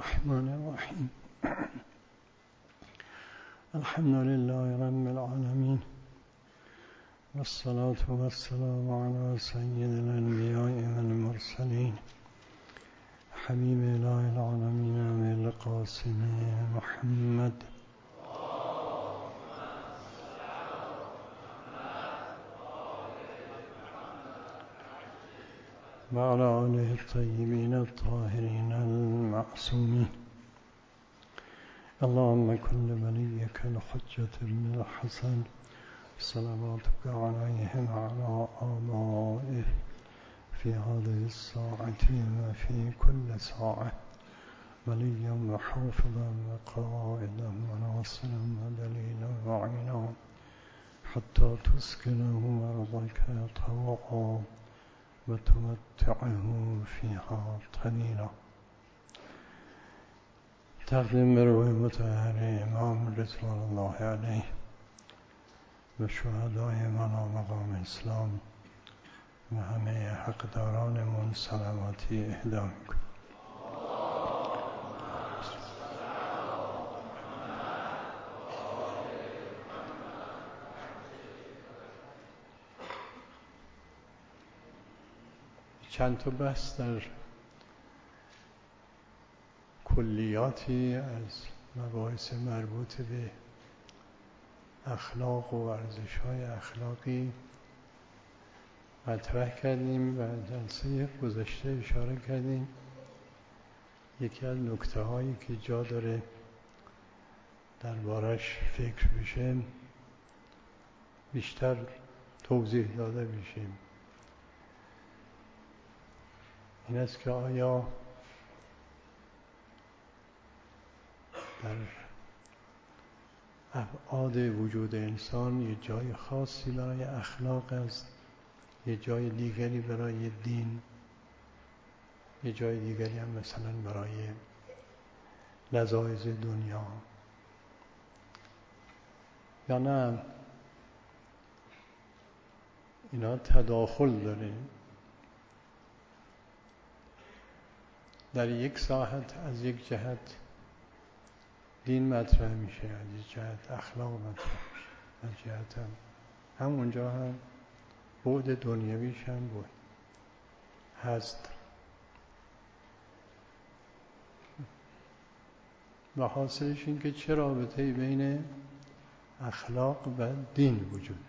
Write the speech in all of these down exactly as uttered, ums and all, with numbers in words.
الرحمن الرحيم. الحمد لله رب العالمين، والصلاة والسلام على سيد الأنبياء والمرسلين حبيب إله العالمين أبي القاسم محمد وعلى آله الطيبين الطاهرين المعصومين. اللهم كن لوليك الحجة بن الحسن صلواتك عليه وعلى آبائه في هذه الساعة وفي كل ساعة وليا وحافظا وقائدا وناصرا ودليلا وعينا حتى تسكنه أرضك طوعا وتمتعه فيها طويلا. تقدیم به روح مطهر امام رضوان الله علیه و شهدای منام مقام اسلام و همه حقدارانمون صلواتی اهدا میکنم. چند تا بحث در کلیاتی از مباحث مربوط به اخلاق و ارزش‌های اخلاقی مطرح کردیم و جلسه گذشته اشاره کردیم. یکی از نکته‌هایی که جا داره دربارش فکر بشه بیشتر توضیح داده بشه این است که آیا در ابعاد وجود انسان یه جای خاصی برای اخلاق است، یه جای دیگری برای دین، یه جای دیگری هم مثلا برای لذایذ دنیا، یا نه اینا تداخل داره؟ در یک ساحت از یک جهت دین مطرح میشه، از یک جهت اخلاق مطرح میشه، از جهت هم همونجا هم بعد دنیویش هم بود هست. و حاصلش این که چه رابطه‌ای بین اخلاق و دین وجود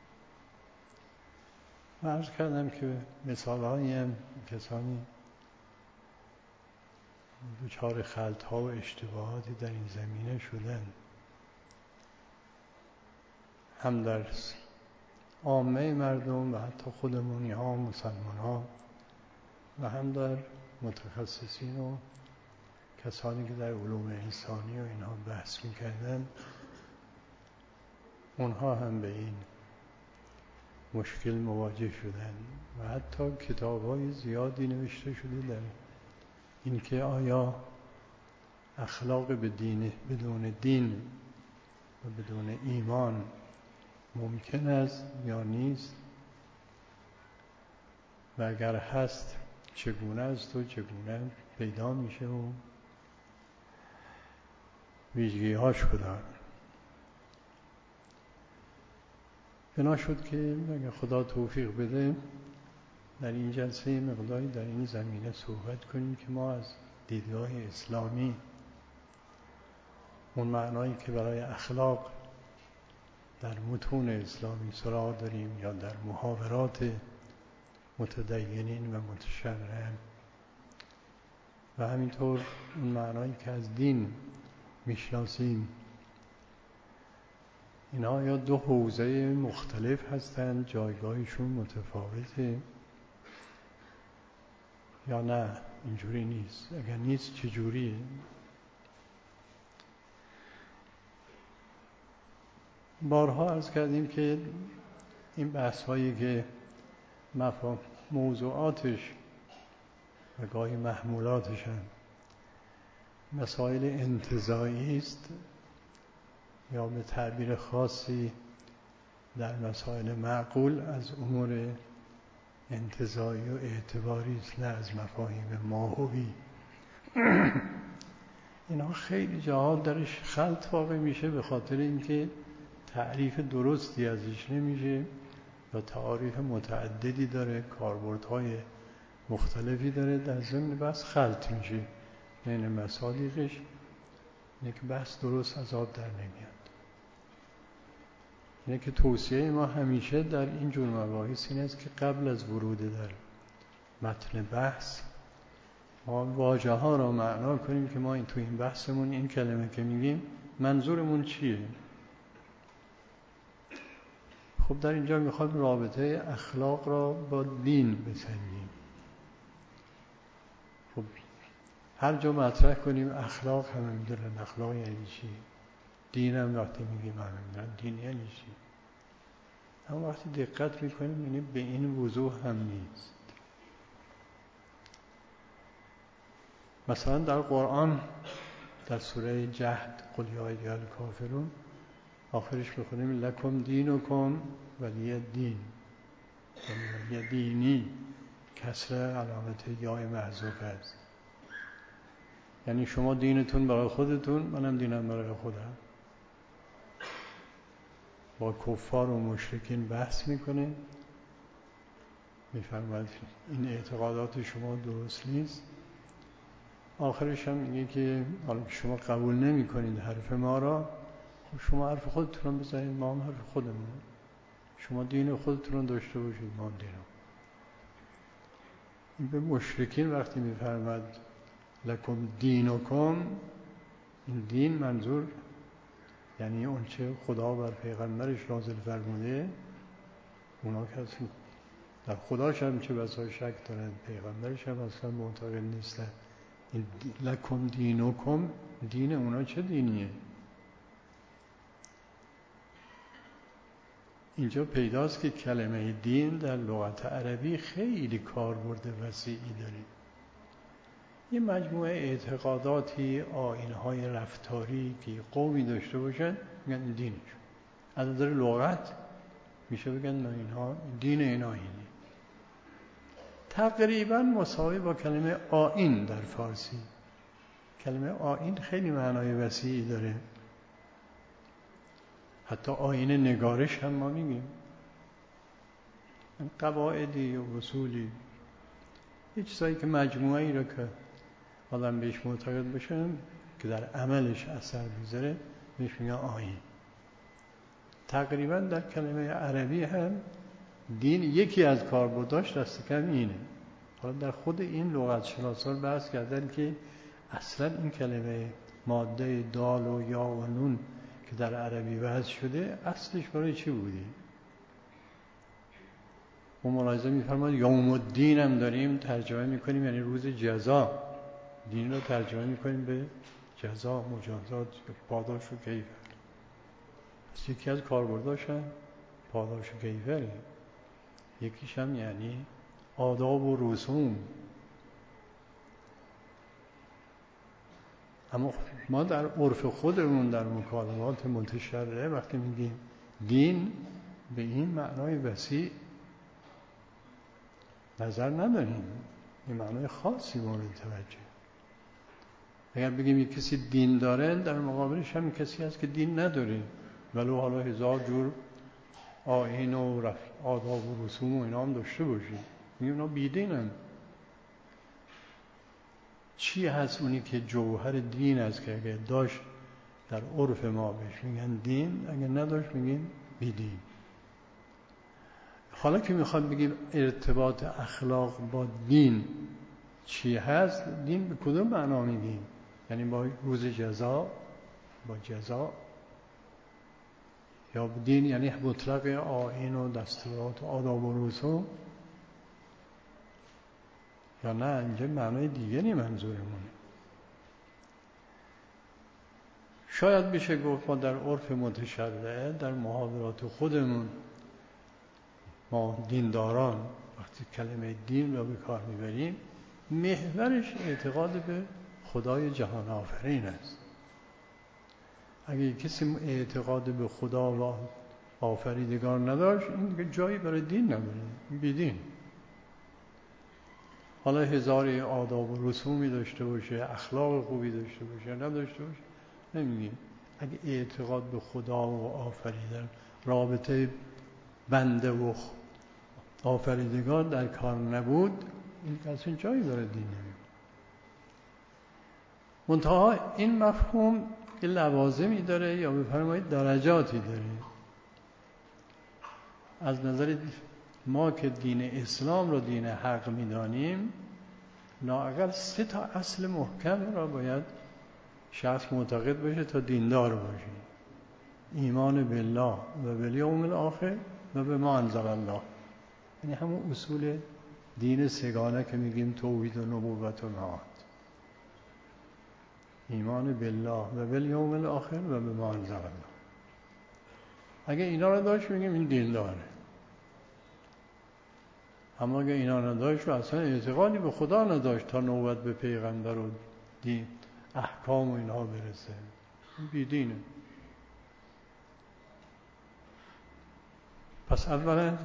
داره. و عرض کردم که مثال‌هایی هم کسانی دچار خلط‌ها و اشتباهاتی در این زمینه شدن، هم در عامه مردم و حتی خودمونی ها مسلمان ها و هم در متخصصین و کسانی که در علوم انسانی و اینها بحث میکردن. اونها هم به این مشکل مواجه شدن و حتی کتاب‌های زیادی نوشته شده در اینکه آیا اخلاق بدین بدون دین و بدون ایمان ممکن است یا نیست، و اگر هست چگونه است و چگونه پیدا میشه و ویژگی‌هاش کدام. بنا شد که اگر خدا توفیق بده در این جلسه مقداری در این زمینه صحبت کنیم که ما از دیدگاه اسلامی اون معنایی که برای اخلاق در متون اسلامی سراغ داریم یا در محاورات متدینین و متشرعین و همینطور اون معنایی که از دین میشناسیم، اینا یا دو حوزه مختلف هستند، جایگاهشون متفاوته، یا نه اینجوری نیست؟ اگر نیست چجوریه؟ بارها عرض کردیم که این بحث هایی که مفهوم موضوعاتش و گاهی محمولاتش هم مسائل انتزاعی است یا به تعبیر خاصی در مسائل معقول از امور انتزاعی و اعتباری است، نه از مفاهیم ماهوی. اینا خیلی جاها درش خلط واقع میشه به خاطر اینکه تعریف درستی ازش نمیشه و تعاریف متعددی داره، کاربردهای مختلفی داره، در ضمن بس خلط میشه بین مصادیقش، اینه که بحث درست از آب در نمیاد. اینه که توصیه ما همیشه در این جور مباحث این است که قبل از ورود در متن بحث ما واژه ها را معنا کنیم که ما این تو این بحثمون این کلمه که میگیم منظورمون چیه. خب در اینجا میخواد رابطه اخلاق را با دین بسنجیم. خب هر جا مطرح کنیم اخلاق همه میدونن اخلاق یعنی چی، دین هم وقتی میگیم همه میدونن دین یعنی چی. اما وقتی دقت میکنیم میبینیم به این وضوح هم نیست. مثلا در قرآن در سوره جهد قل یا ایها الکافرون آخرش بخونیم لکم دینکم ولی دین، ولی دینی، کسر علامت یای محذوف است، یعنی شما دینتون برای خودتون، منم دینم برای خودم. با کفار و مشرکین بحث میکنه، میفرماید این اعتقادات شما درست نیست. آخرش هم میگه که حالا شما قبول نمی کنید حرف ما را، خب شما حرف خودتون رو بزنید، ما هم حرف خودمون. شما دین خودتون رو داشته باشید، ما هم دینم. این به مشرکین وقتی میفرماید لکم دینکم، این دین منظور یعنی اون چه خدا بر پیغمبرش نازل فرموده، اونا کسی در خداش هم چه بسا شک دارن، پیغمبرش هم اصلا معتقد نیستن. این لکم دینکم، دین اونا چه دینیه؟ اینجا پیداست که کلمه دین در لغت عربی خیلی کاربرد وسیعی داره. یه مجموعه اعتقاداتی، آیین‌های رفتاری که قومی داشته باشن میگن دینشون. از نظر لغت میشه بگن اینها دین اینا اینه. تقریبا مساوی با کلمه آیین در فارسی. کلمه آیین خیلی معنای وسیعی داره. حتی آیین نگارش هم ما میگیم، قواعدی و اصولی، یه چیزایی که مجموعه‌ای رو که آدم بهش معتقد بشن که در عملش اثر میذاره بهش میگن آیین. تقریبا در کلمه عربی هم دین یکی از کاربرداش دست کم اینه. حالا در خود این لغت شناسان بحث کردن که اصلا این کلمه ماده دال و یا و نون که در عربی وضع شده اصلش برای چی بودی؟ و ملاحظه می‌فرماید یوم الدین هم داریم ترجمه میکنیم یعنی روز جزا. دین رو ترجمه میکنیم به جزا، مجازات، پاداش و کیفر. پس یکی از کاربرداش هم پاداش و کیفره. یکیش هم یعنی آداب و رسوم. اما ما در عرف خودمون در مکالمات متشرعه وقتی میگیم دین به این معنای وسیع نظر نداریم، این معنای خاصی مورد توجه. اگر بگیم یک کسی دین داره، در مقابلش هم کسی هست که دین نداره، ولو حالا هزار جور آیین و آداب و رسوم و اینا هم داشته باشید، میگیم اینا بیدینن. چی هست اونی که جوهر دین است که اگر داشت در عرف ما بهش میگن دین، اگر نداشت میگیم بیدین. حالا که میخواد بگیم ارتباط اخلاق با دین چی هست، دین به کدوم معنا میگیم؟ یعنی با روز جزا، با جزا، یا دین یعنی مطلق آیین و دستورات و آداب و رسوم، یا نه اینجا معنای دیگری منظورمونه. شاید بشه گفت ما در عرف متشرعه در محاورات خودمون ما دینداران وقتی کلمه دین رو به کار میبریم محورش اعتقاد به خدای جهان آفرین است. اگه کسی اعتقاد به خدا و آفریدگار نداشت این دیگه جایی برای دین نداره، بیدین. حالا هزار آداب و رسومی داشته باشه، اخلاق خوبی داشته باشه، نداشته باشه، نمیگیم. اگه اعتقاد به خدا و آفریدن، رابطه بنده و آفریدگار در کار نبود، این اصلا جایی برای دین نمید. منتها این مفهوم یه لوازمی داره یا بفرمایید درجاتی داره. از نظر ما که دین اسلام رو دین حق میدانیم، لااقل سه تا اصل محکم را باید شخص معتقد باشه تا دیندار باشه: ایمان بالله و بالیوم الاخر و به ما انزل الله. یعنی همون اصول دین سگانه که میگیم توحید و نبوت و معاد. ایمان بالله و بالیوم الاخر و به ما انزل الله. اگه اینا رو داشت میگیم این دینداره. اما اگه اینا نداشت و اصلا اعتقادی به خدا نداشت تا نوبت به پیغمبر و دین احکام و اینها برسه، بیدینه. پس اولا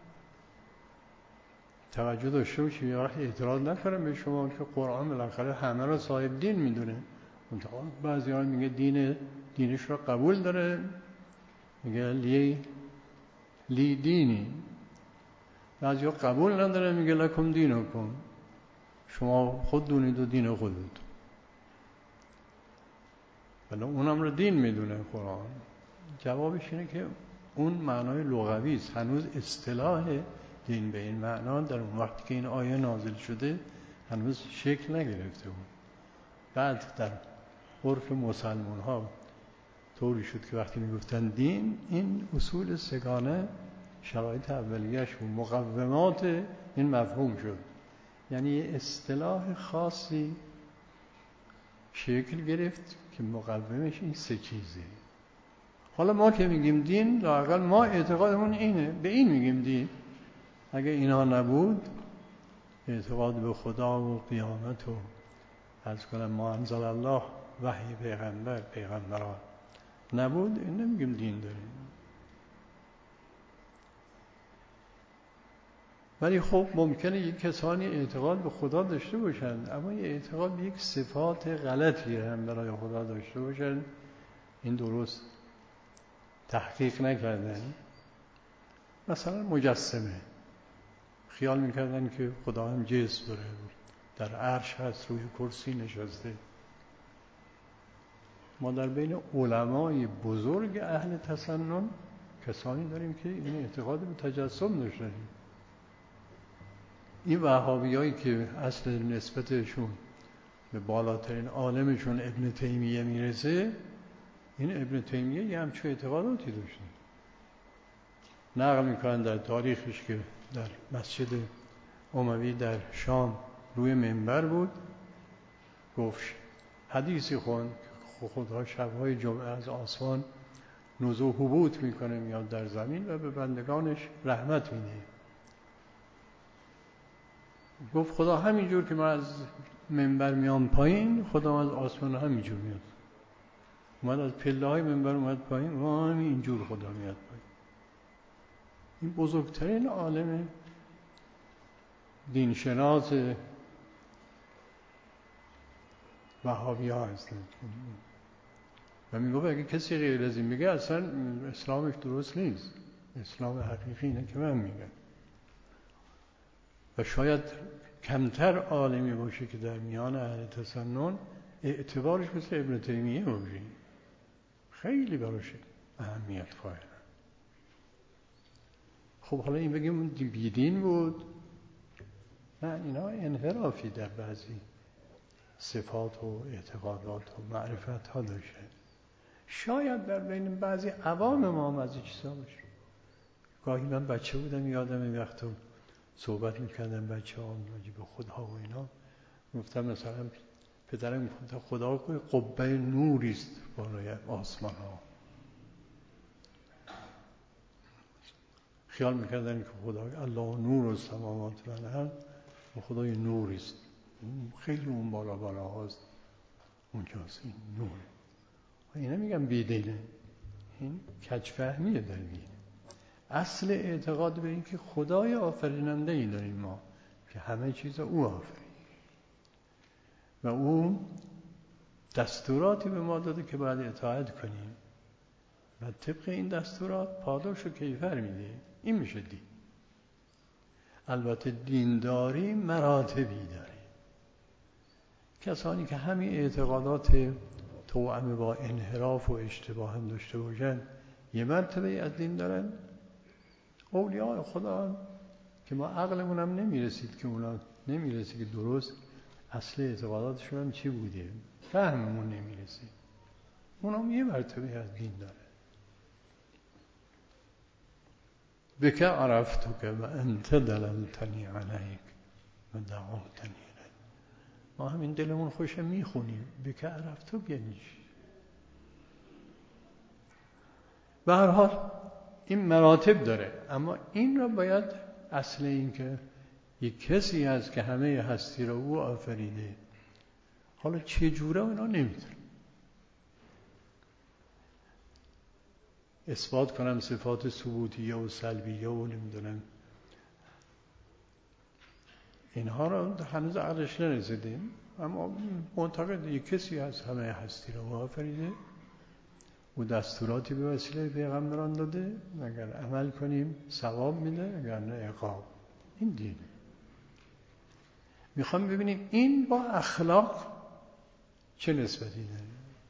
توجه داشته باشید، یه وقت اعتراض نکنم به شما که قرآن بالاخره همه را صاحب دین میدونه. بعضی ها میگه دین دینش را قبول داره، میگه لی لی دینی. بعضی ها قبول نداره، میگه لکم دینکم، شما خود دونید و دین خودت. ولی اونم رو دین میدونه قرآن. جوابش اینه که اون معنای لغوی است. هنوز اصطلاح دین به این معنا در اون وقتی که این آیه نازل شده هنوز شکل نگرفته بود. بعد در عرف مسلمان ها طوری شد که وقتی میگفتن دین، این اصول سگانه شرایط اولیه‌اش و مقومات این مفهوم شد. یعنی اصطلاح خاصی شکل گرفت که مقومش این سه چیزه. حالا ما که میگیم دین، لااقل ما اعتقادمون اینه، به این میگیم دین. اگه اینا نبود، اعتقاد به خدا و قیامت و از کنم ما انزل الله، وحی پیغمبر، پیغمبران نبود، این نمیگیم دین داریم. ولی خب ممکنه یک کسانی اعتقاد به خدا داشته باشند، اما یه اعتقاد به یک صفات غلطی هم برای خدا داشته باشند، این درست تحقیق نکردن. مثلا مجسمه خیال میکردن که خدا هم جسم داره، در عرش هست، روی کرسی نشسته. ما در بین علمای بزرگ اهل تسنن کسانی داریم که این اعتقاد به تجسم داشتن. این وهابیایی که اصل نسبتشون به بالاترین عالمشون ابن تیمیه میرسه، این ابن تیمیه یه همچون اعتقاداتی داشته. نقل میکنن در تاریخش که در مسجد اموی در شام روی منبر بود، گفت حدیثی خوند که خدا شبهای جمعه از آسمان نزول هبوط میکنه، میاد در زمین و به بندگانش رحمت میده. گفت خدا همینجور که من از منبر میام پایین، خدا از آسمان همینجور میاد. اومد از پله های منبر اومد پایین و همینجور خدا میاد پایین. این بزرگترین عالم دینشناس وهابی ها هستند و میگه اگه کسی غیر از این بگه اصلا اسلامش درست نیست. اسلام حقیقی اینه که من میگم. و شاید کمتر عالمی باشه که در میان اهل تسنن اعتبارش مثل ابن تیمیه باشه، خیلی براش اهمیت قائل. خب حالا این بگیم بیدین بود؟ نه، اینا انحرافی در بعضی صفات و اعتقادات و معرفت ها داشته. شاید در بین بعضی عوام ما هم از این چیزا باشه. گاهی من بچه بودم یادم وقتا صحبت میکردم بچه ها راجع به خدا و اینا، گفتم مثلا پدرم گفت خدا قبه نوری است بالای آسمان ها. خیال میکردن که خدا الله نور السماوات و الارض، خدای نوری است، خیلی اون بالا بالا هاست، اونجاست این نور. اینا میگم بیدینه، این کج‌فهمیه در دین. اصل اعتقاد به این که خدای آفریننده ای داریم ما که همه چیز او آفرید و او دستوراتی به ما داده که باید اطاعت کنیم و طبق این دستورات پاداش و کیفر میده. این میشه دین. البته دینداری مراتبی داره. کسانی که همین اعتقادات توأم با انحراف و اشتباه هم داشته باشن یه مرتبه از دین دارن. اولیاء خدا هم که ما عقلمون هم نمیرسید که اونا نمیرسید که درست اصل اعتقاداتشون هم چی بوده، فهممون نمیرسید. اونا هم یه مرتبه از دین داره. بکه عرفتک و انت دللتنی علیک و دعوتنی الیک. ما همین دلمون خوشه میخونیم بکه عرفتک یعنی چی؟ به هر حال این مراتب داره، اما این را باید اصل این که یک کسی هست که همه هستی را او آفریده، حالا چه جوره اینا نمیدونم اثبات کنم صفات ثبوتیه و سلبیه و نمیدونم اینها را هنوز عقلش نرسیدیم، اما معتقد یک کسی هست همه هستی را او آفریده، او دستوراتی به وسیله پیغمبران داده، اگر عمل کنیم ثواب میده، اگر نه عقاب. این دین. میخوام ببینیم این با اخلاق چه نسبتی داره.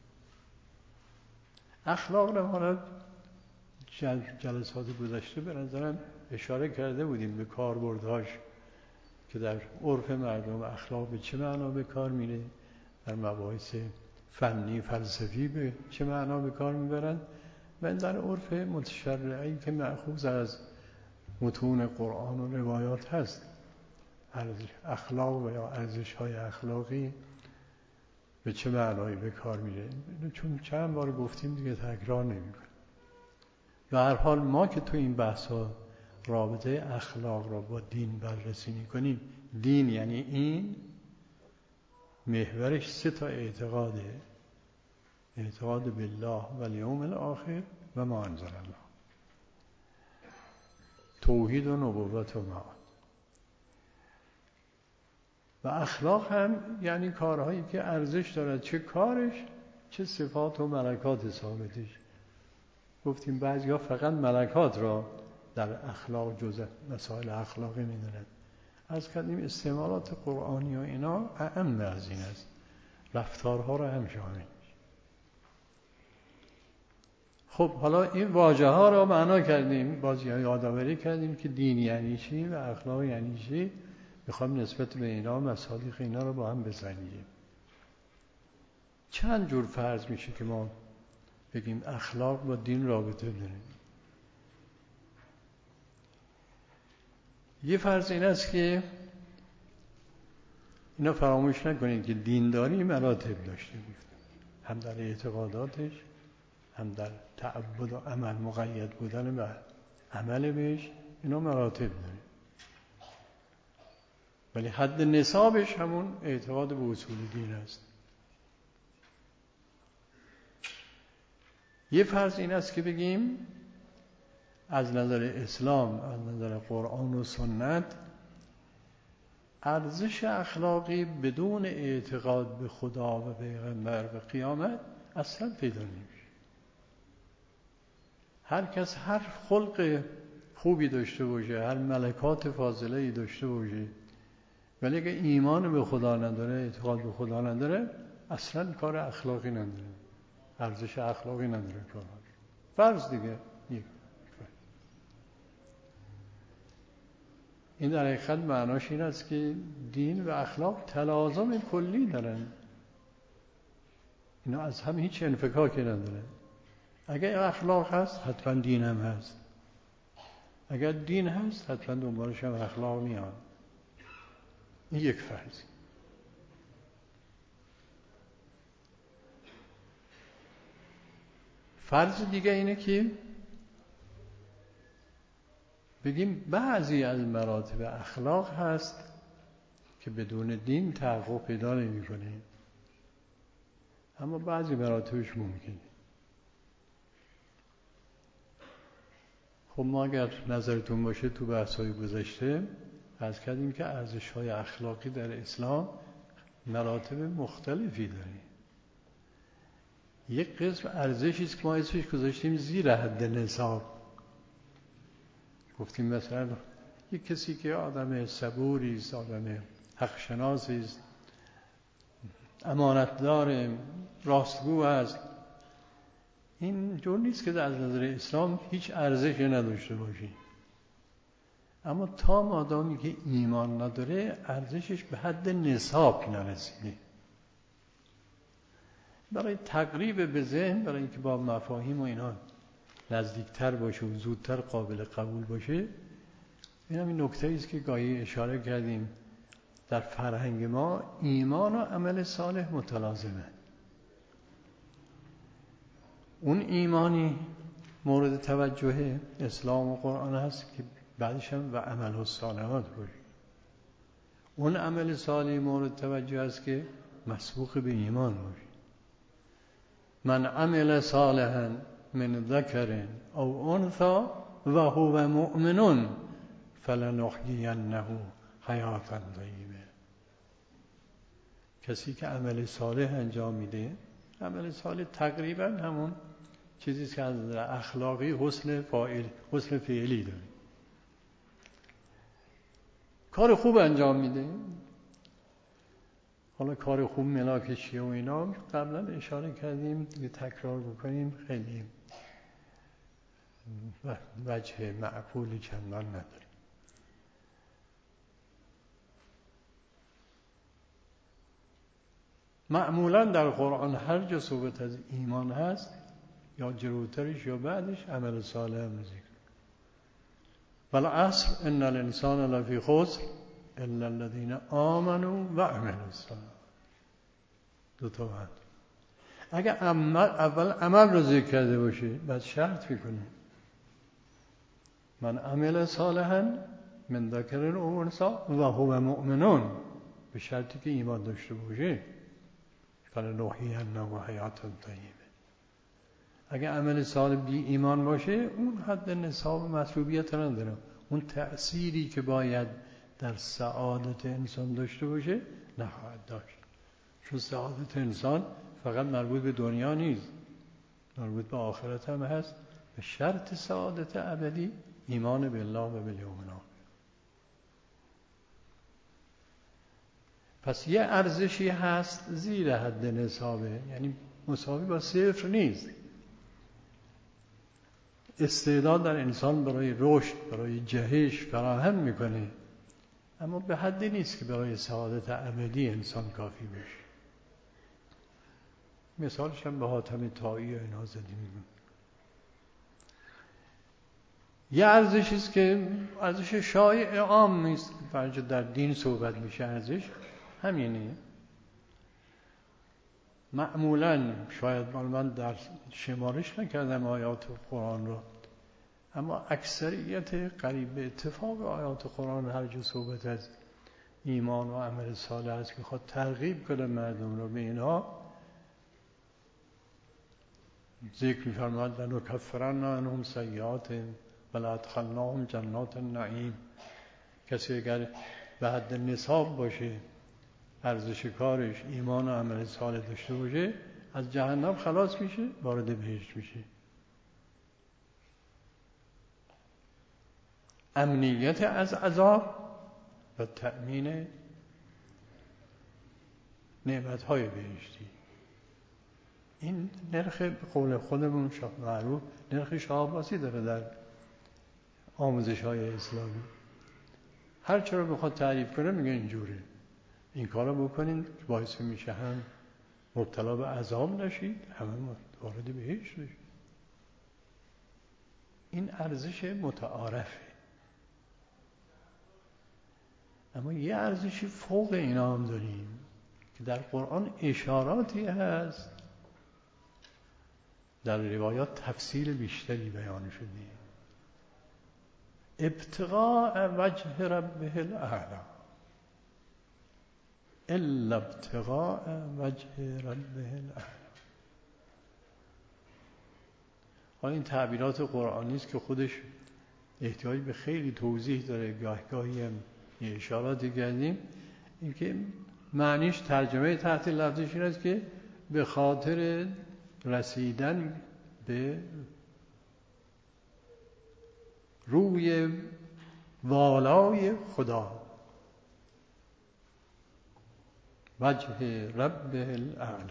اخلاق رو ما جل جلسات گذشته به نظرم اشاره کرده بودیم به کاربردهاش که در عرف مردم اخلاق به چه معنا به کار میره، در مباحث فنی فلسفی به چه معنا به کار میبرن و در عرف متشرعی که مأخوذ از متون قرآن و روایات هست. اخلاق و یا ارزش‌های اخلاقی به چه معنایی به کار میره، چون چند بار گفتیم دیگه تکرار نمی‌کنم. به هر حال ما که تو این بحث‌ها رابطه اخلاق را با دین بررسی می‌کنیم، دین یعنی این محورش سه تا اعتقاده: اعتقاد بالله و الیوم الاخر و ما انزل الله، توحید و نبوت و معاد. و اخلاق هم یعنی کارهایی که ارزش دارد، چه کارش چه صفات و ملکات ثابتش. گفتیم بعضیا فقط ملکات را در اخلاق جزء مسائل اخلاقی می‌دونن. از کردیم استعمالات قرآنی و اینا اعم از این است، رفتارها را هم شامل میشه. خب حالا این واژه ها را معنا کردیم، باز یادآوری کردیم که دین یعنی چی و اخلاق یعنی چی. میخوام نسبت به اینا مصادیق اینا رو با هم بزنیم. چند جور فرض میشه که ما بگیم اخلاق با دین رابطه داره. یه فرض این است که اینا فراموش نکنید که دینداری مراتب داشته، هم در اعتقاداتش، هم در تعبد و عمل مقید بودن و عمل بهش، اینا مراتب داره. ولی حد نصابش همون اعتقاد به اصول دین است. یه فرض این است که بگیم از نظر اسلام، از نظر قرآن و سنت، ارزش اخلاقی بدون اعتقاد به خدا و پیغمبر و قیامت اصلا پیدا نمیشه. هر کس هر خلق خوبی داشته باشه، هر ملکات فاضله‌ای داشته باشه، ولی اگه ایمان به خدا نداره، اعتقاد به خدا نداره، اصلا کار اخلاقی نداره، ارزش اخلاقی نداره کارش. فرض دیگه یک این در حقیقت معناش این است که دین و اخلاق تلازم کلی دارن، اینا از هم هیچ انفکاکی نداره. اگر اخلاق هست حتما دین هم هست، اگر دین هست حتما دنبالش هم اخلاق میاد. این یک فرض. فرض دیگه اینه که بگیم بعضی از مراتب اخلاق هست که بدون دین تحقق پیدا نمی‌کنه، اما بعضی مراتبش ممکنه. خب ما اگر نظرتون باشه تو بحث‌های گذشته عرض کردیم که ارزش‌های اخلاقی در اسلام مراتب مختلفی داره. یک قسم ارزشی است که ما اسمش گذاشتیم زیر حد نصاب. گفتیم مثلا یک کسی که آدم صبوری است، آدم حق شناسی است، امانتدار، راستگو است، این جور نیست که در نظر اسلام هیچ ارزشی نداشته باشه. اما تا مادامی که ایمان نداره ارزشش به حد نصاب نرسیده. برای تقریب به ذهن، برای اینکه با مفاهیم و اینا نزدیکتر باشه و زودتر قابل قبول باشه، این هم این نکته است که گاهی اشاره کردیم. در فرهنگ ما ایمان و عمل صالح متلازمه. اون ایمانی مورد توجه اسلام و قرآن هست که بعدش هم و عمل و صالحات باشه. اون عمل صالح مورد توجه است که مسبوق به ایمان باشه. من عمل صالحا من ذکر او انثى و هو مؤمن فلنحیینه حیاة طیبه. کسی که عمل صالح انجام میده، عمل صالح تقریبا همون چیزی که از اخلاقی حسن فاعل، حسن فعلی داره، کار خوب انجام میده. حالا کار خوب ملاک چیه و اینا قبلا اشاره کردیم، دیگه تکرار بکنیم خیلی وجه معقولی چندان نداره. معمولا در قرآن هر جا صحبت از ایمان هست، یا جلوترش یا بعدش عمل صالح هم ذکر. والعصر ان الانسان لفی خسر الا الذين آمنوا و عملوا الصالحات. دو تا بعد اگر اول عمل رو ذکر کرده باشه بعد شرط میکنه من عمل صالحا من ذکر او انثى و هو مؤمن، به شرطی که ایمان داشته باشه. فلنحیینه حیاة طیبه. اگه عمل صالح بی ایمان باشه اون حد نصاب مطلوبیت نداره، اون تأثیری که باید در سعادت انسان داشته باشه نخواهد داشت. چون سعادت انسان فقط مربوط به دنیا نیست، مربوط به آخرت هم هست. به شرط سعادت ابدی ایمان بالله و بالیوم الآخر. پس یه ارزشی هست زیر حد نصابه، یعنی مساوی با صفر نیست. استعداد در انسان برای رشد، برای جهش فراهم میکنه، اما به حدی نیست که برای سعادت ابدی انسان کافی بشه. مثالش هم به حاتم طایی و اینا زدیم. یه ارزشی است که ارزش شایع عام نیست، فرج در دین صحبت میشه، ارزش همینه. معمولا شاید من در شمارش نکردم آیات قرآن رو، اما اکثریت قریب به اتفاق آیات قرآن هر جا صحبت از ایمان و عمل صالح است که میخواد ترغیب کنه مردم رو به اینها، ذکر می‌فرماید لنکفرن عنهم سیئاتهم ولادخلناهم جنات النعیم. کسی اگر به حد نصاب باشه، ارزش کارش ایمان و عمل صالح داشته باشه، از جهنم خلاص میشه، وارد بهشت میشه. امنیت از عذاب و تأمین نعمت‌های بهشتی. این نرخ قول خودمون معروف نرخ شاه عباسی داره در آموزش‌های اسلامی. هر چرا بخواد تعریف کنه میگه اینجوره، این کارو بکنین که باعث میشه هم مبتلا به عذاب نشید، هم وارد بهشت بشید. این ارزش متعارفه. اما یه ارزشی فوق اینا هم داریم که در قرآن اشاراتی هست، در روایات تفصیل بیشتری بیان شده. ابتغاء وجه ربه الاعلی، الا ابتغاء وجه ربه الاعلی. حالا این تعبیرات قرآنی است که خودش احتیاج به خیلی توضیح داره، گاه گاهی هم یه اشاراتی کردیم، این که معنیش ترجمه تحت لفظش این است که به خاطر رسیدن به روی والای خدا، وجه رب الاعلی.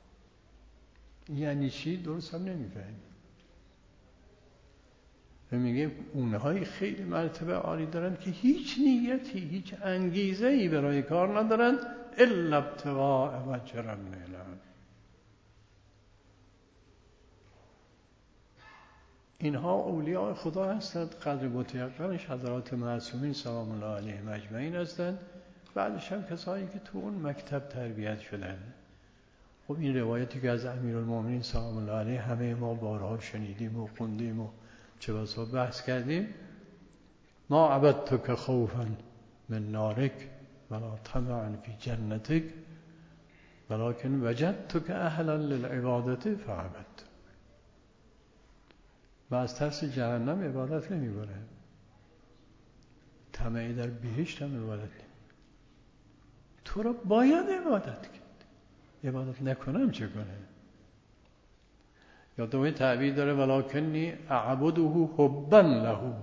یعنی چی؟ درست هم نمیفهمیم. میگه اونهایی خیلی مرتبه عالی دارن که هیچ نیتی، هیچ انگیزه‌ای برای کار ندارن الا ابتغاء وجه رب الاعلی. اینها اولیاء خدا هستند، قدر متیقنش حضرات معصومین سلام الله علیهم اجمعین هستند. بعدش هم کسایی که تو اون مکتب تربیت شدن. خب این روایتی که از امیرالمومنین سلام الله علیه همه ما بارها شنیدیم و خوندیم و چه بسا بحث کردیم. ما عبدتک خوفا من نارک ولا طمعا فی جنتک ولکن وجدتک اهلا للعبادت فعبدت. و از ترس جهنم عبادت نمی‌کنه، طمعی در بهشت هم عبادت نمی. تو را باید عبادت کرد، عبادت نکنم چه کنه؟ یا دومی تعبیر داره ولکنی اعبده حبا له،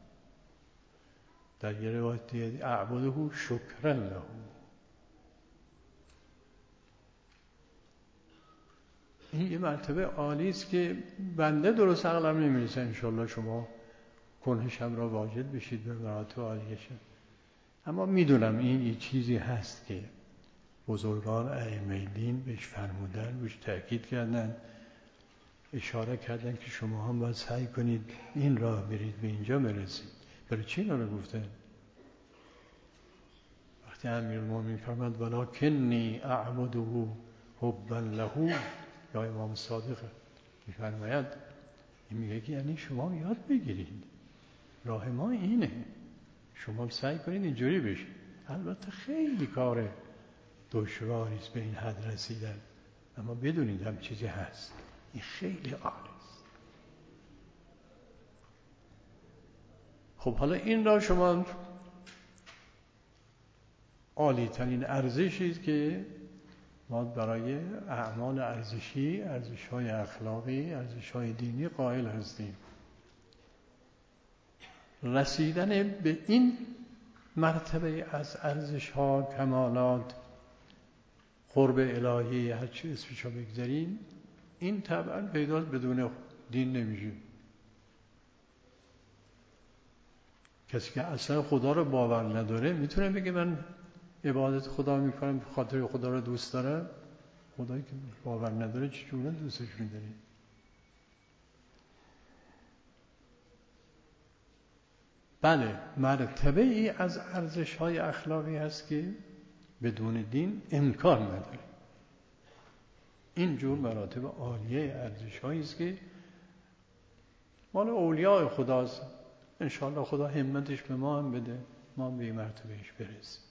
در یه روایت دیگه اعبده شکرا له. این یه مرتبه عالی است که بنده درست عقلم نمیرسه. انشالله شما کنهش هم را واجد بشید به مراتب عالیش. اما میدونم این یه چیزی هست که بزرگان ائمه دین بهش فرمودن، بهش تأکید کردن، اشاره کردن که شما هم باید سعی کنید این راه برید، به اینجا برسید. برای چی اینا رو گفتن؟ وقتی امیرالمومنین فرمود ولکنی اعبده حبا له، یا امام صادق میفرماید، این میگه که یعنی شما یاد بگیرید راه ما اینه، شما سعی کنید اینجوری بشید. البته خیلی کار دشواری است به این حد رسیدن، اما بدونید هم چیزی هست، این خیلی عالی است. خب حالا این را شما عالی ترین ارزشی است که ما برای اعمال ارزشی، ارزش‌های اخلاقی، ارزش‌های دینی قائل هستیم. رسیدن به این مرتبه از ارزش‌ها، کمالات، قرب الهی، هر چی اسمشو بگذاریم، این طبعا پیداست، بدون دین نمیشه. کسی که اصلا خدا رو باور نداره میتونه بگه من عبادت خدا میکنم به خاطر خدا رو دوست دارم؟ خدایی که باور نداره چجوری دوستش می‌داری؟ بله، مرتبه ای از ارزش‌های اخلاقی هست که بدون دین امکان نداره. این جور مراتب عالیه ارزش‌هایی است که مال اولیاء خداست. انشاءالله خدا همتش به ما هم بده، ما هم به این مرتبهش برسیم.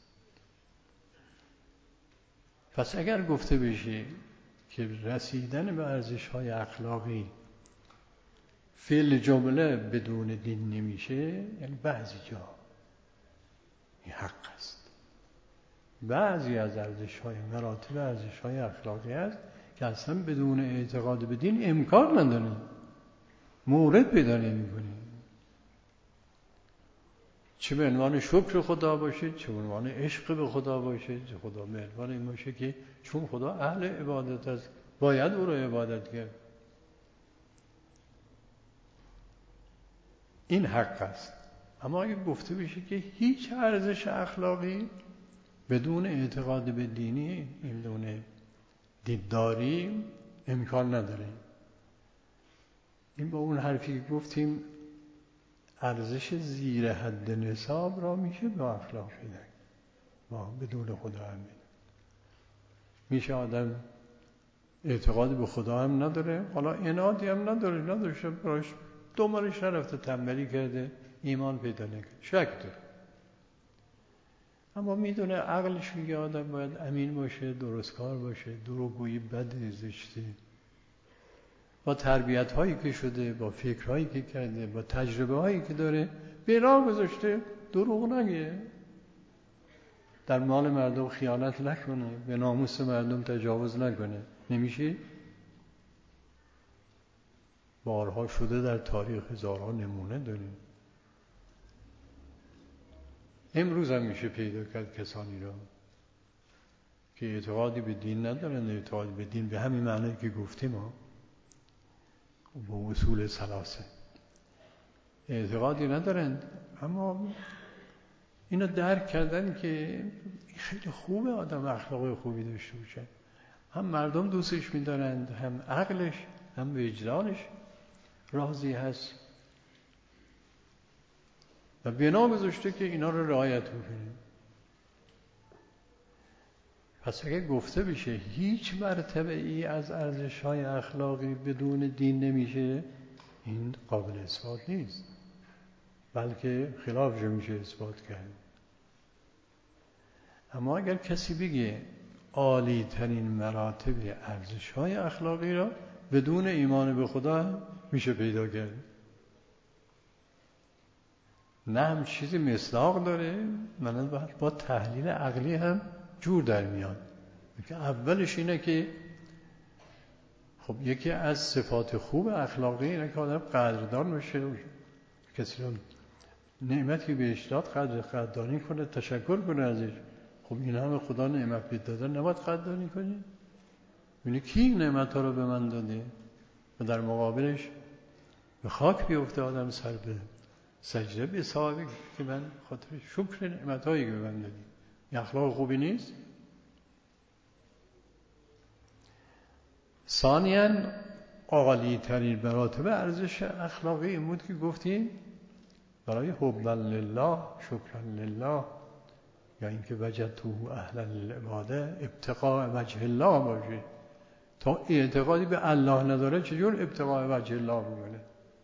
پس اگر گفته بشه که رسیدن به ارزش‌های اخلاقی فی الجمله بدون دین نمیشه، یعنی بعضی جا این حق است. بعضی از ارزش‌های مراتب ارزش‌های اخلاقی هست که اصلا بدون اعتقاد به دین امکان نداره، مورد پیدا نمی‌کنه. چه به عنوان شکر خدا باشه، چه به عنوان عشق به خدا باشه، چه خدا به عنوان این باشه که چون خدا اهل عبادت است باید او را عبادت کرد. این حق است. اما اگه گفته بشه که هیچ ارزش اخلاقی بدون اعتقاد به دینی، بدون دینداری امکان نداره. این با اون حرفی که گفتیم ارزش زیر حد نصاب را میشه با اخلاق شدن، با بدون خدا هم میده. میشه آدم اعتقاد به خدا هم نداره، حالا عنادی هم نداره، نداشته براش دومارش نرفته، تنبلی کرده، ایمان پیدا نکرد، شک داره. اما میدونه، عقلش میگه آدم باید امین باشه، درستکار باشه، دروغگویی بده، زشته. با تربیت هایی که شده، با فکرهایی که کرده، با تجربه هایی که داره، بنا گذاشته دروغ نگه. در مال مردم خیانت نکنه، به ناموس مردم تجاوز نکنه. نمیشه؟ بارها شده در تاریخ، هزارها نمونه داریم. امروز هم میشه پیدا کرد کسانی را که اعتقادی به دین ندارن، اعتقادی به دین به همین معنی که گفتیم ما با اصول ثلاثه اعتقادی ندارند، اما اینو درک کردن که خیلی خوبه آدم اخلاق خوبی داشته باشه. هم مردم دوستش می‌دارند، هم عقلش، هم وجدانش راضی هست و بنا گذاشته که اینا رو رعایت بکنیم. پس اگه گفته بشه هیچ مرتبه ای از ارزش‌های اخلاقی بدون دین نمیشه، این قابل اثبات نیست، بلکه خلافش میشه اثبات کرد. اما اگر کسی بگه عالی ترین مراتب ارزش‌های اخلاقی را بدون ایمان به خدا میشه پیدا کرد، نه هم چیزی مصداق داره، من با تحلیل عقلی هم جور در میاد. که اولش اینه که خب یکی از صفات خوب اخلاقی اینه که آدم قدردان باشه، کسی رو نعمتی بهش داد قدر قدردانی کنه، تشکر کنه ازش. خب این همه خدا نعمت بهت داده، نباید قدردانی کنی؟ یعنی کی نعمت ها رو به من داده و در مقابلش به خاک بیفته آدم سر به سجده به صاحبی که من خاطر شکر نعمت هایی که به من دادی. این اخلاق خوبی نیست؟ ثانیاً عالی ترین مراتب ارزش اخلاقی این بود که گفتیم برای حبا لله، شکرا لله، یا اینکه وجدته اهلا للعباده، ابتغاء وجه الله باشه. تا اعتقادی به الله نداره چجور ابتغاء وجه الله بکنه؟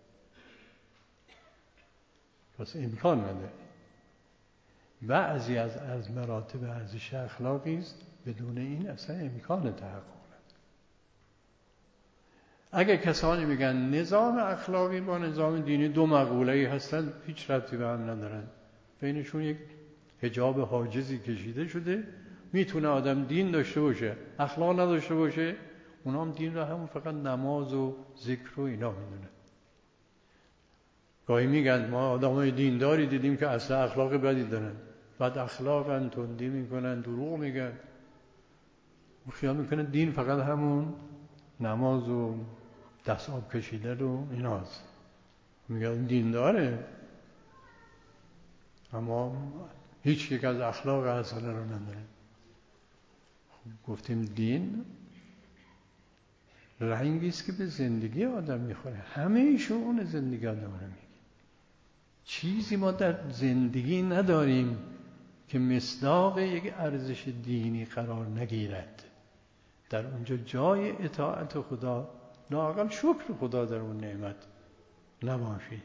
پس امکان نداره. بعضی از از مراتب ارزش اخلاقی است بدون این اصلا امکان تحقق. اگر کسانی میگن نظام اخلاقی با نظام دینی دو مقوله‌ای هستن، هیچ ربطی به هم ندارن، بینشون یک حجاب حاجزی کشیده شده. میتونه آدم دین داشته باشه اخلاق نداشته باشه، اونا هم دین را همون فقط نماز و ذکر و اینا میدونن. گاهی میگن ما آدمای دینداری دیدیم که اصلا اخلاق بدی دارن، بد اخلاقن، تندی میکنن، دروغ میگن، و خیال میکنن دین فقط همون نماز و دست آب کشیده رو ایناست. میگن دین داره اما هیچ یک از اخلاق حسنه رو نداره. خب گفتیم دین رنگی است که به زندگی آدم میخوره، همه شؤون زندگی آدم رو میگه. چیزی ما در زندگی نداریم که مصداق یک ارزش دینی قرار نگیرد. در اونجا جای اطاعت خدا، لااقل شکر خدا در اون نعمت نباشی.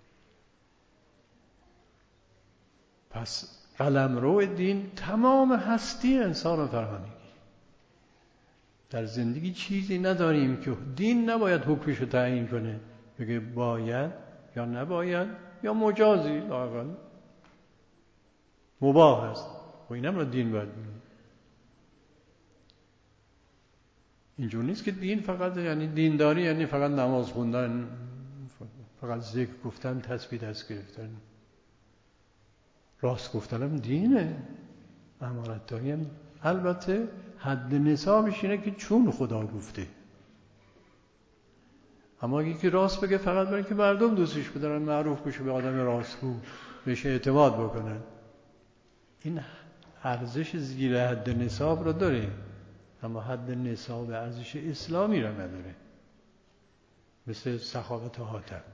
پس قلمرو دین تمام هستی انسان رو فرا میگیره. در زندگی چیزی نداریم که دین نباید حکمش رو تعیین کنه، بگه باید یا نباید یا مجازی، لااقل مباح است و اینم رو دین باید بگه. اینجور نیست که دین فقط یعنی دینداری یعنی فقط نماز خوندن، فقط ذکر گفتن، تسبیح دست گرفتن. راست گفتنم دینه، امارت داری هم البته حد نصابش اینه که چون خدا گفته. اما اگه که راست بگه فقط برای که مردم دوستش بدارن، معروف بشه به آدم راستگو، بهش اعتماد بکنن، این ارزش زیر حد نصاب رو داره، اما حد نصاب ارزش اسلامی را نداره. مثل سخاوت حاتم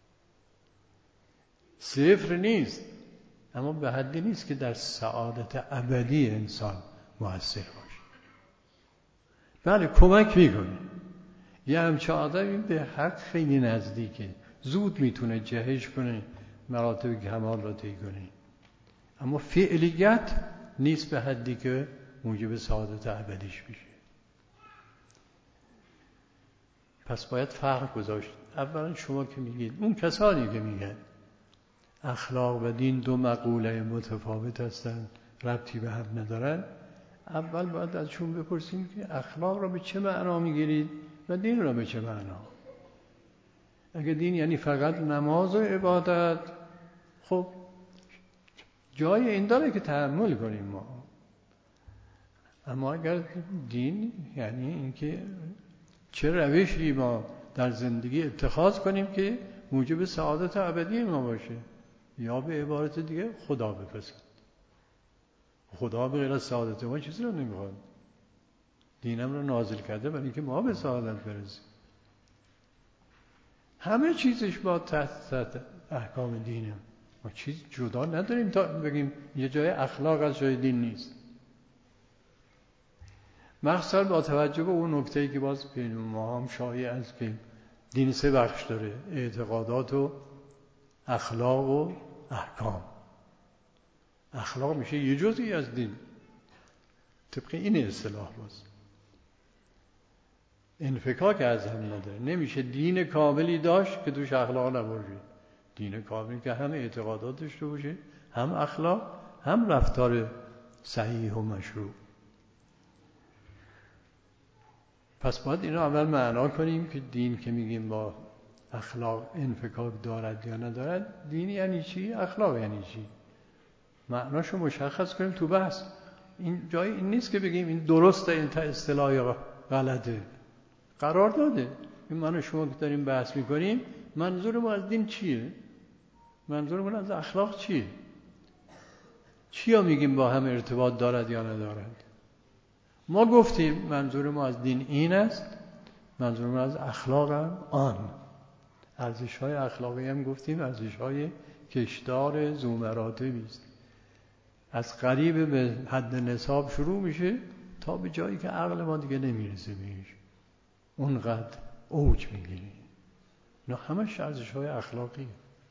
صفر نیست، اما به حدی نیست که در سعادت ابدی انسان مؤثر باشه. بله کمک میکنه، یه همچه آدمی به حق خیلی نزدیکه، زود میتونه جهش کنه، مراتب کمال را طی کنه، اما فعلیت نیست به حدی که موجب سعادت ابدیش بشه. پس باید فرق گذاشت. اولا شما که میگید، اون کسانی که میگن اخلاق و دین دو مقوله متفاوت هستند ربطی به هم ندارن، اول باید ازشون بپرسیم که اخلاق را به چه معنا میگیرید و دین را به چه معنا. اگه دین یعنی فقط نماز و عبادت، خب جای این داره که تأمل کنیم ما. اما اگر دین یعنی اینکه چه روشی ما در زندگی اتخاذ کنیم که موجب سعادت ابدی ما باشه، یا به عبارت دیگه خدا بپسند. خدا به غیر از سعادت ما چیزی رو نمیخواد. دینم رو نازل کرده برای اینکه ما به سعادت برسیم. همه چیزش با تحت, تحت احکام دینه. ما چیز جدا نداریم تا بگیم یه جای اخلاق از جای دین نیست. مخصوصا با توجه به اون نکته‌ای که باز بین ما هم شایع است که دین سه بخش داره: اعتقادات و اخلاق و احکام. اخلاق میشه یه جزئی از دین طبق این اصطلاح. باز انفکاک از هم نداره. نمیشه دین کاملی داشت که توش اخلاق نباشه. دین کاملی که هم اعتقادات داشته باشه، هم اخلاق، هم رفتار صحیح و مشروع. پس باید اینو اول معنا کنیم که دین که میگیم با اخلاق انفکاک دارد یا ندارد، دین یعنی چی؟ اخلاق یعنی چی؟ معناشو مشخص کنیم تو بحث. این جای این نیست که بگیم این درسته این تا اصطلاح یا غلطه. قرار داده این من و شما که داریم بحث میکنیم، منظور ما از دین چیه؟ منظور ما از اخلاق چیه؟ چیا میگیم با هم ارتباط دارد یا ندارد؟ ما گفتیم منظور ما از دین این است، منظور ما از اخلاق هم آن. ارزش‌های اخلاقی هم گفتیم ارزش‌های کشدار ذو مراتبی است. از قریب به حد نصاب شروع میشه تا به جایی که عقل ما دیگه نمیرسه بهش، اونقدر اوج میگیره. نه همش ارزش‌های اخلاقی.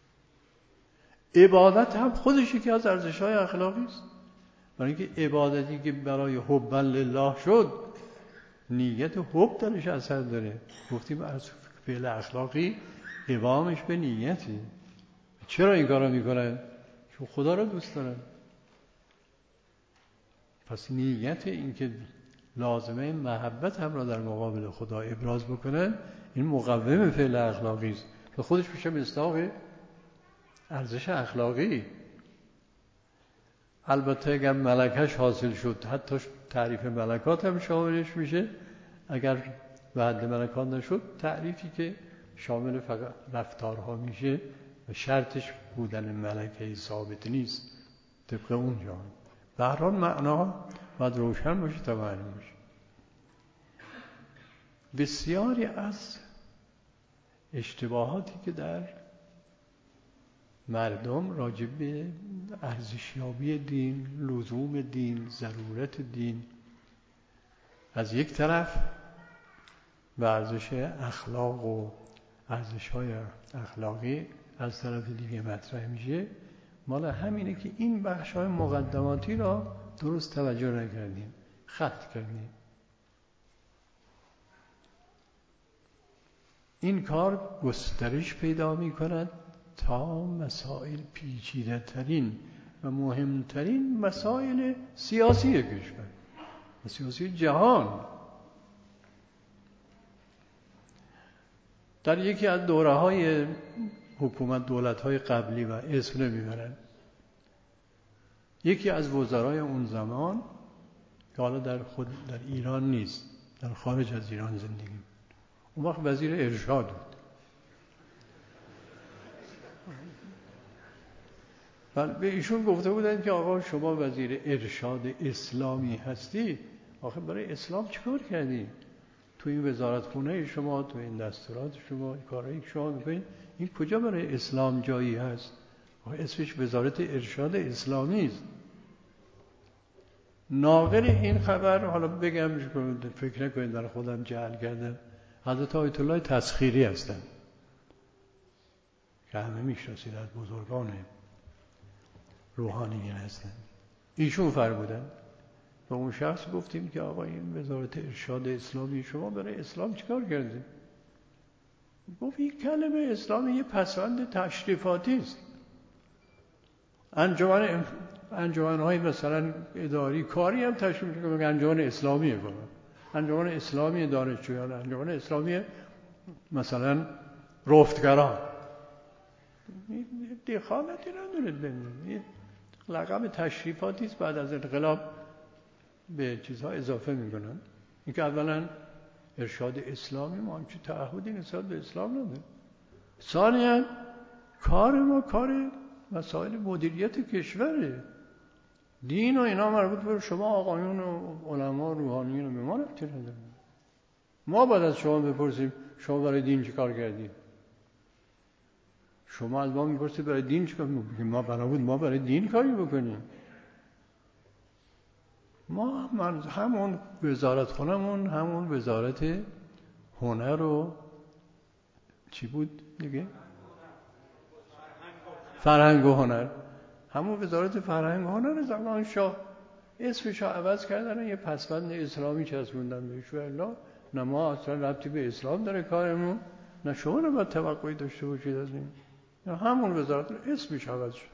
عبادت هم خودش یکی از ارزش‌های اخلاقی است. برای اینکه عبادتی که برای حب لله شد، نیت حب درش اثر داره. گفتیم از فعل اخلاقی قوامش به نیتی. چرا این کارو میکنن؟ چون خدا رو دوست دارن. پس نیت این که لازمه محبت هم را در مقابل خدا ابراز بکنن، این مقوم فعل اخلاقی است که خودش میشه مصداق ارزش اخلاقی. البته اگر ملکش حاصل شد، حتی تعریف ملکات هم شاملش میشه. اگر به حد ملکات نشد، تعریفی که شامل فقط رفتارها میشه و شرطش بودن ملکه ثابت نیست طبق اونجا. به هر حال معنا باید روشن باشه تا معلوم باشه. بسیاری از اشتباهاتی که در مردم راجع به ارزشیابی دین، لزوم دین، ضرورت دین از یک طرف و ارزش اخلاق و ارزش‌های اخلاقی از طرف دیگه مطرح میشه، مال همینه که این بخش‌های مقدماتی را درست توجه نکردیم، خط کردیم. این کار گسترش پیدا می‌کند تا مسائل پیچیده ترین و مهمترین مسائل سیاسی کشور و سیاسی جهان. در یکی از دوره‌های حکومت دولت‌های قبلی و اسم نمیبرن، یکی از وزرای اون زمان که حالا در خود در ایران نیست، در خارج از ایران زندگی، اون وقت وزیر ارشاد بود. به ایشون گفته بودن که آقا شما وزیر ارشاد اسلامی هستی، آخه برای اسلام چیکار کردی؟ تو این وزارتخونه شما، تو این دستورات شما، این کارهایی که شما میکنید، این کجا برای اسلام جایی هست؟ آخه اسمش وزارت ارشاد اسلامی است. ناقل این خبر، حالا بگم فکر نکنید در خودم جعل کردم، حضرت آیت الله تسخیری هستن که همه میشناسید، از بزرگان روحانیین هستن. ایشون فرمودن و اون شخص گفتیم که آقا این وزارت ارشاد اسلامی شما برای اسلام چیکار کردید؟ گفت این کلمه اسلام یه پسوند تشریفاتی است. انجمن انجمن‌های مثلا اداری کاری هم تشکیل می‌کنن که انجمن اسلامی کنن، انجمن اسلامی دانشجویان، انجمن اسلامی مثلا رفتگران. دخالتی نداره. لقب تشریفاتی است بعد از انقلاب به چیزها اضافه میکنن. اینکه اولا ارشاد اسلامی، ما همچون تعهدی نسبت به اسلام نداریم. ثانیاً کار ما کار مسائل مدیریت کشوره. دین و اینا مربوط به شما آقایون و علما و روحانیون، به ما ربطی نداره. ما باید از شما بپرسیم شما برای دین چه کار کردید؟ شما از ما میپرسید برای دین چه کار میکنید؟ ما بنا بود ما برای دین کاری بکنیم. ما من همون وزارت خونمون همون وزارت هنر و چی بود دیگه؟ فرهنگ و هنر. همون وزارت فرهنگ و هنر زمان شاه اسمش رو عوض کردن، یه پسوند اسلامی چسبوندن بهش. و الا نه ما اصلا ربطی به اسلام داره کارمون، نه شما رو باید توقعی داشته باشید از این. همون وزارت اسمش عوض شد.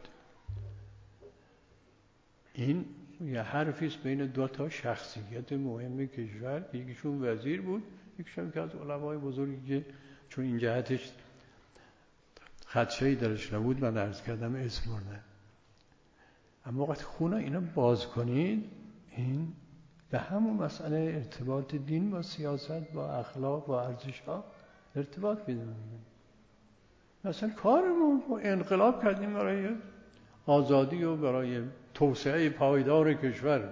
این یه حرفیست بین دو تا شخصیت مهم کشور، یکیشون وزیر بود، یکیشون که از علمای بزرگی که چون این جهتش خدشه‌ای درش نبود من عرض کردم اسم بردن. اما وقتی خونه اینا باز کنید، این به همون مسئله ارتباط دین با سیاست، با اخلاق، با ارزش‌ها ارتباط پیدا می‌کنه. مثلا کارمون ما انقلاب کردیم برای آزادی و برای توسعه پایدار کشور.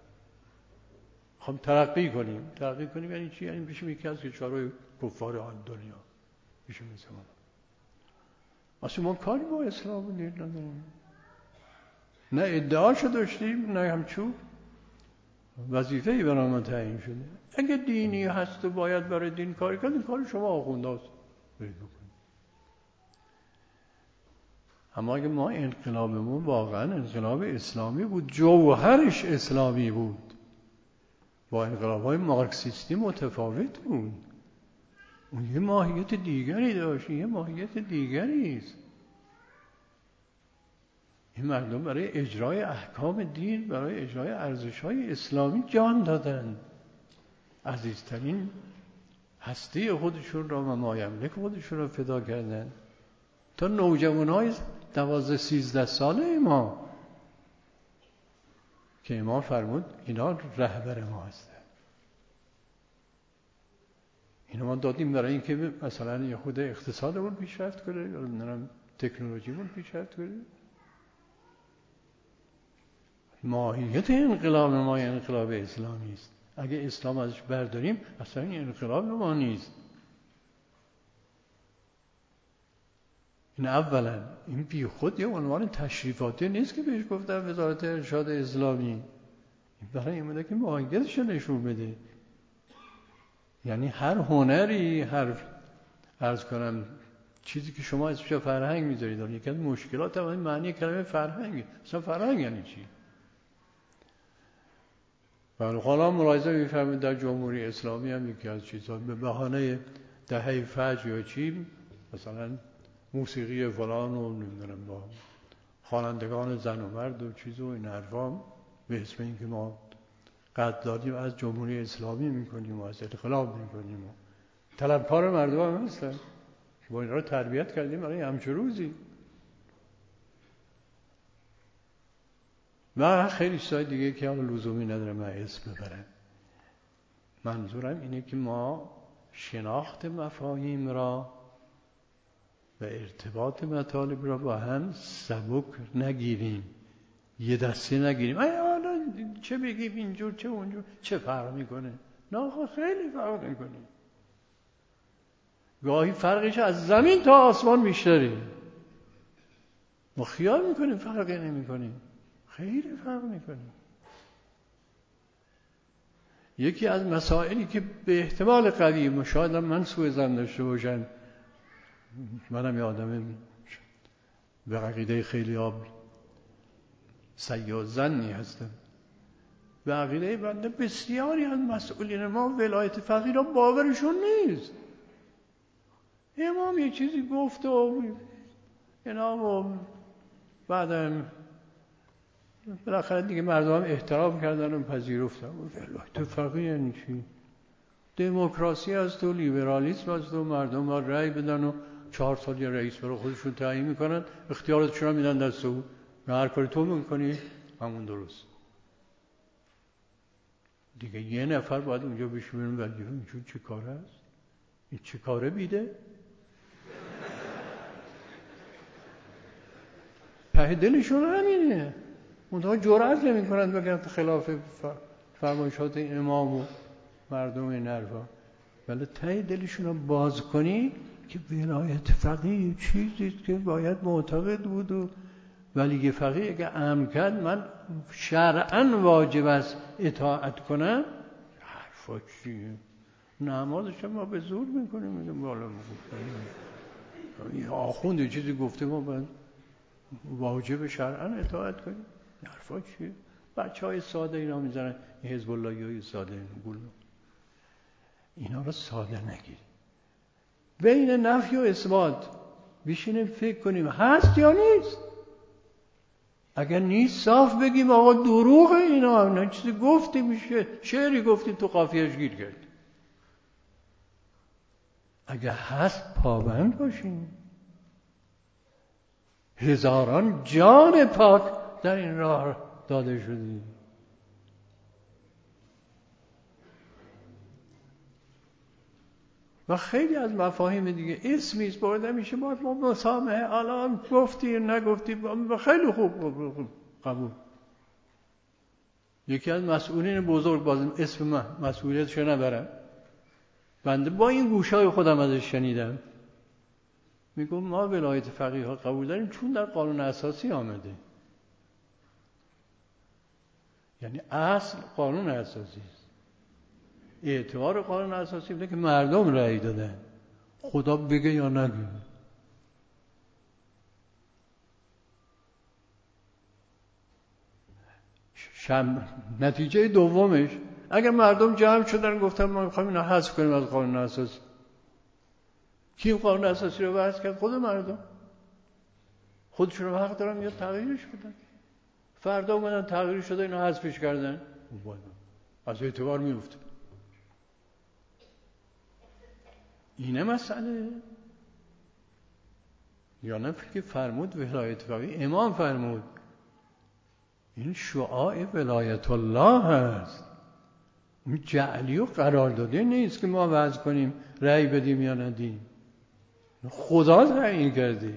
خب ترقی کنیم. ترقی کنیم یعنی چی؟ یعنی بشیم یکی از کشورهای کفار آن دنیا. بشیم مثل ما. اصلا ما کاری با اسلام و دین نداریم. نه ادعاشو داشتیم، نه همچون وظیفه‌ای برای ما تعیین شده. اگه دینی هست و باید برای دین کاری کنید، این کار شما آخوندهاست برید بکنید. اما اگه ما انقلابمون واقعا انقلاب اسلامی بود، جوهرش اسلامی بود، با انقلاب‌های مارکسیستی متفاوت بود، اون یه ماهیت دیگری داشت، یه ماهیت دیگری است. این مردم برای اجرای احکام دین، برای اجرای ارزش‌های اسلامی جان دادن. عزیزترین هستی خودشون را و مایملک خودشون را فدا کردن. تا نوجوان‌های دوازده سیزده ساله ما که امام فرمود اینا رهبر ما هستن. اینا ما دادیم برای اینکه مثلا یه خود اقتصادمون پیشرفت کنه، یا نمیدونم تکنولوژیمون پیشرفت کنه. ماهیت انقلاب ما انقلاب اسلامی است. اگه اسلام ازش برداریم اصلا این انقلاب ما نیست. این اولا این بی خود یه عنوان تشریفاتی نیست که بهش گفتن وزارت ارشاد اسلامی. این برای این بوده که ماهیتش رو نشون بده. یعنی هر هنری، هر عرض کنم چیزی که شما اسمش فرهنگ میذارید، یکی از مشکلات هم این معنی کلمه فرهنگ. اصلا فرهنگ یعنی چی؟ ولی حالا ملاحظه می‌فرمایید در جمهوری اسلامی هم یکی از چیزها به بهانه دهه فجر یا چی مثلا موسیقی فلان و نمیدونم با خوانندگان زن و مرد و چیز و این حرفا به اسم اینکه ما قدردانی از جمهوری اسلامی میکنیم و از انقلاب میکنیم و طلبکار مردم هم هستن که با اینا رو تربیت کردیم برای همچه روزی. و خیلی چیزای دیگه که حالا لزومی نداره من اسم ببرم. منظورم اینه که ما شناخت مفاهیم را و ارتباط مطالب را با هم سبک نگیریم، یه دسته نگیریم. ای حالا چه بگیم اینجور چه اونجور چه فرق میکنه؟ نه خیلی فرق میکنه. گاهی فرقش از زمین تا آسمان بیشتره. ما خیال میکنیم فرقی نمیکنیم، خیلی فرق میکنه. یکی از مسائلی که به احتمال قوی مشاهد من سوء ظن داشته باشن، منم یه آدم به عقیده خیلی آب سیاد زنی هستم. به عقیده بنده بسیاری از مسئولین ما ولایت فقیه را باورشون نیست. امام یه چیزی گفت و اینا و بعدم بالاخره دیگه مردم هم احترام کردن و پذیرفتن. ولایت فقیه یعنی چی؟ دموکراسی هست و لیبرالیسم هست و مردم باید رأی بدن و چهار سال یه رئیس برای خودشون تعیین میکنن، اختیاراتشون هم میدن دست او، هر کاری تو میکنی همون درست. دیگه یه نفر باید اونجا بشه ببینم ولی اینجور چه کاره است؟ این چه کاره بیده؟ ته دلشون همینه، منتها جرأت نمی کنند بگن خلاف فرمایشات امام و مردم این حرفا. ولی ته دلشون رو باز کنی که ولایت فقیه چیزی که باید معتقد بود و ولی فقیه اگه امر کرد من شرعاً واجب است اطاعت کنم، حرفا چیه؟ نمازش ما به زور میکنیم، میگم بالا میگفتیم آخوند یه چیزی گفته ما باید واجب شرعاً اطاعت کنیم، حرفا چیه؟ بچه های ساده اینا میزنن حزب اللهی های ساده اینا اینا رو ساده نگیریم. بین نفی و اثبات بشینیم فکر کنیم هست یا نیست. اگر نیست صاف بگیم آقا دروغه اینا، اینا چیزی گفتی میشه شعری گفتی تو قافیه‌اش گیر کرد. اگر هست پابند باشیم. هزاران جان پاک در این راه داده شده. و خیلی از مفاهیم دیگه اسمی است برده میشه ما مسامحه الان گفتی نگفتی خیلی خوب قبول. یکی از مسئولین بزرگ بازم اسم من مسئولیتشو نبرم، بنده با این گوشای خودم ازش شنیدم میگم ما ولایت فقیه ها قبول داریم چون در قانون اساسی آمده. یعنی اصل قانون اساسی است. اعتبار قانون اساسی بوده که مردم رأی دادن، خدا بگه یا نگه. شم... نتیجه دومش اگر مردم جمع شدن گفتن ما میخوایم اینو حذف کنیم از قانون اساسی، کی قانون اساسی رو حذف کرد؟ خود مردم. خودشون رو حق دارن یا تغییرش بدن. فردا اومدن تغییر شده اینو حذفش کردن، از اعتبار میفته. اینه مسئله. یا نه که فرمود ولایت فقیه، امام فرمود این شعاع ولایت الله هست، این جعلی و قرار داده نیست که ما وضع کنیم رأی بدیم یا ندیم. خدا تعیین کرده،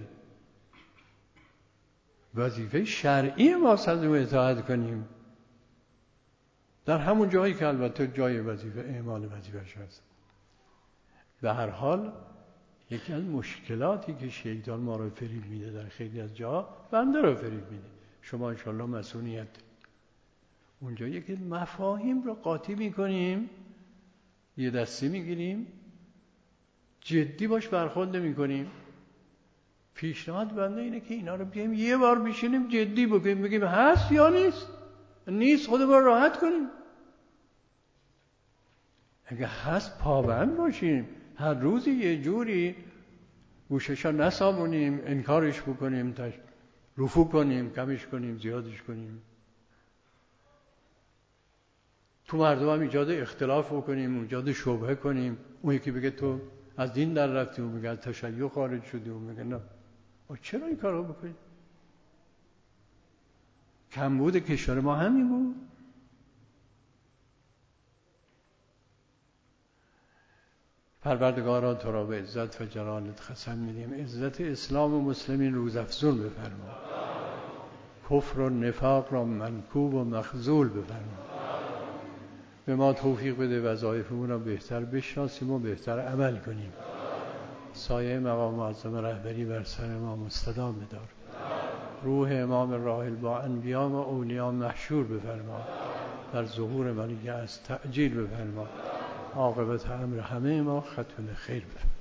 وظیفه شرعی ما از او اطاعت کنیم در همون جایی که البته جای وظیفه اعمال وظیفه‌اش هست. به هر حال یکی از مشکلاتی که شیطان ما رو فریب میده در خیلی از جا بنده رو فریب میده. شما انشالله مسئولیت اونجا یکی مفاهیم رو قاطی میکنیم، یه دستی میگیریم، جدی باش برخورد نمیکنیم. پیشنهاد بنده اینه که اینا رو بیایم یه بار بشینیم جدی بکنیم، بگیم هست یا نیست. نیست خودمون راحت کنیم. اگه هست پابند باشیم، هر روز یه جوری گوششا نسابونیم، انکارش بکنیم، تش... رفو کنیم، کمش کنیم، زیادش کنیم. تو مردم هم ایجاد اختلاف بکنیم، ایجاد شبهه کنیم. اون یکی بگه تو از دین در رفتی، اون میگه از تشیع خارج شدی، اون میگه نه. چرا این کارو بکنیم؟ کمبود کشور ما همین بود. پروردگارا تو را به عزت و جلالت قسم میدیم عزت اسلام و مسلمین روزافزون بفرما، کفر و نفاق را منکوب و مخذول بفرما. به ما توفیق بده وظایفمون را بهتر بشناسیم و بهتر عمل کنیم. سایه مقام معظم رهبری بر سر ما مستدام بدار. روح امام راحل با انبیا و اولیا محشور بفرما. در ظهور ولی از تعجیل بفرما. عاقبت امر همه ما ختم خیر بفرما.